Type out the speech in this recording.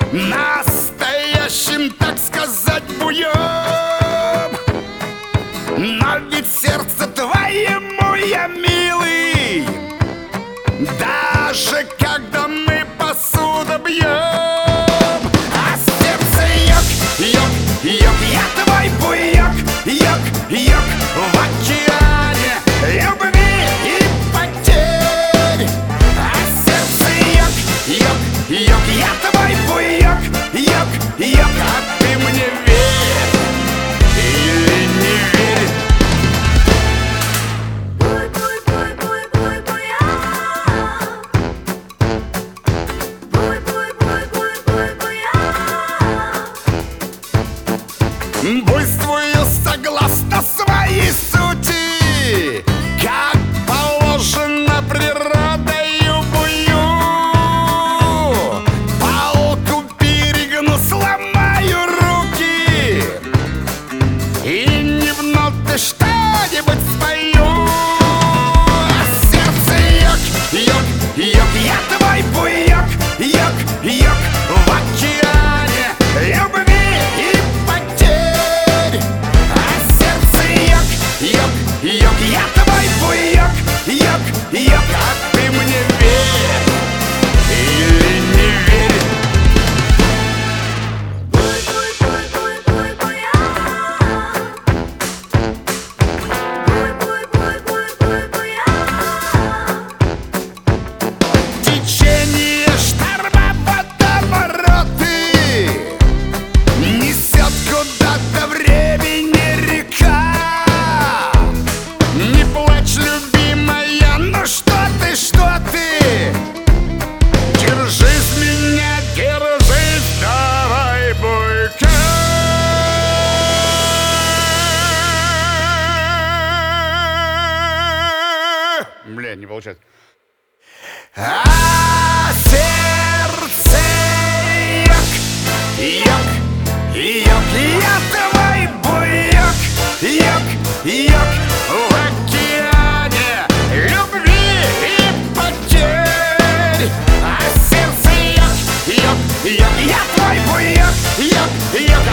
настоящим, так сказать, буем. Но ведь сердце твоему я милый, даже когда мы посуду бьем. А сердце йог, йог, я твой буйок, йог, йог, в океане любви и потерь. А сердце йог, йог, я твой буйок, йог, йог, а ты мне верь или не верь. Буйствую согласно своей сути, как положено природою бую. Палку перегну, сломаю руки и не в ноты что-нибудь спою. А сердце йог, йог, йог, я твой буйок, йог, йог, в океане любви и потерь. А сердце йог, йог, я твой буйок, йог, йог, а ты мне верь или не верь. Течение шторма, водовороты несет куда-то времени река. Не плачь, любимая, ну что ты, что ты? Держись меня, держись, давай, буйка. Бля, не получается. А сердце йог, йог, я твой буйок, йог, йог, в океане любви и потерь. А сердце йог, йог, я твой буйок, йог, йог,